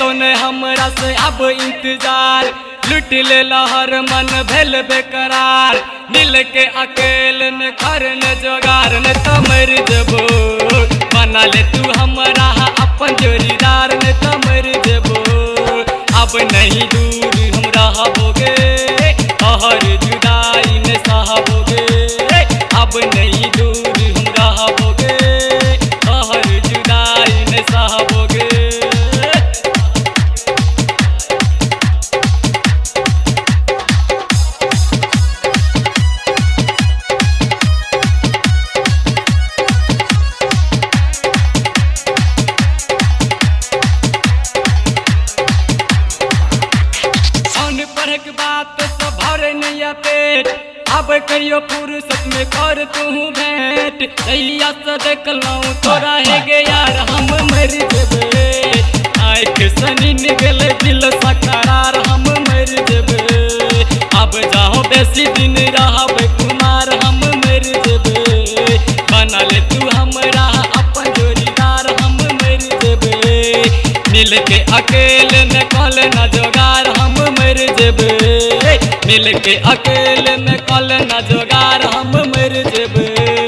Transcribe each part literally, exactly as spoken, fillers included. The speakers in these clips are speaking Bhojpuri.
तो ने हमरा से अब इंतजार लुट ले लहर मन भेल बेकरार मिल के अकेले न कर न जोगार न तो मर जबो बना ले तू हमरा अपन जोड़ीदार न तो मर जबो अब नहीं दूर हम रहबोगे हर जुदाई न सहबोगे अब नहीं दूर हम रहबोगे हर जुदाई न सहबोगे। पढ़क बात तो भरे नहीं पेट अब कहियो फुर्सत में कर तू भेंट जहिया से देखलूँ तोरा है गे यार हम मर जेबे आँख सनी निकल दिल सा करार हम मर जेबे अब जाओ बेसी दिन रहब कुमार हम मर जेबे बना ले तू हमरा अपन जोड़ीदार हम मर जेबे मिल के अकेले में कल न जोगार हम मर जेबे मिल के अकेले में कल न जोगार हम मर जेबे।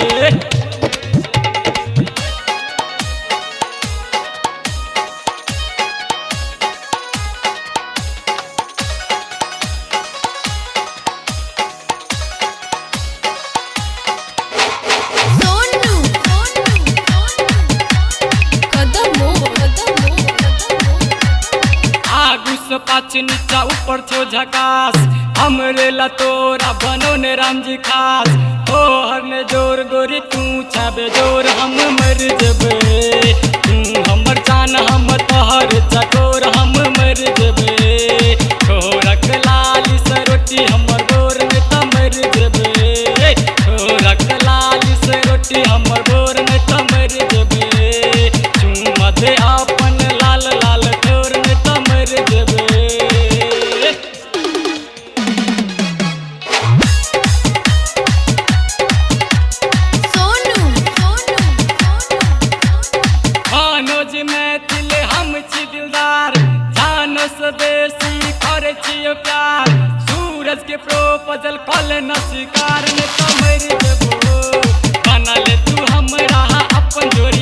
पाँच नीचा ऊपर छो झकास हमरे ला तोरा बनो ने राम जी खास ओ हर ने जोर गोरी तू छाबे जोर हम मर जेबे तू हमर जान हम तोहर चकोर हम मर जेबे तोरक लाली से रोटी हमर गोर में त मर जेबे तोरक लाली से रोटी हमर गोर में त मर जेबे चूम दे अपन लाल लाल तोर में त मर जेबे। स्वदेशी करे छियो प्यार सूरज के प्रोपोजल कल न स्वीकार ने तो मर जेबो बना ले तू हमरा अपन जोड़ी।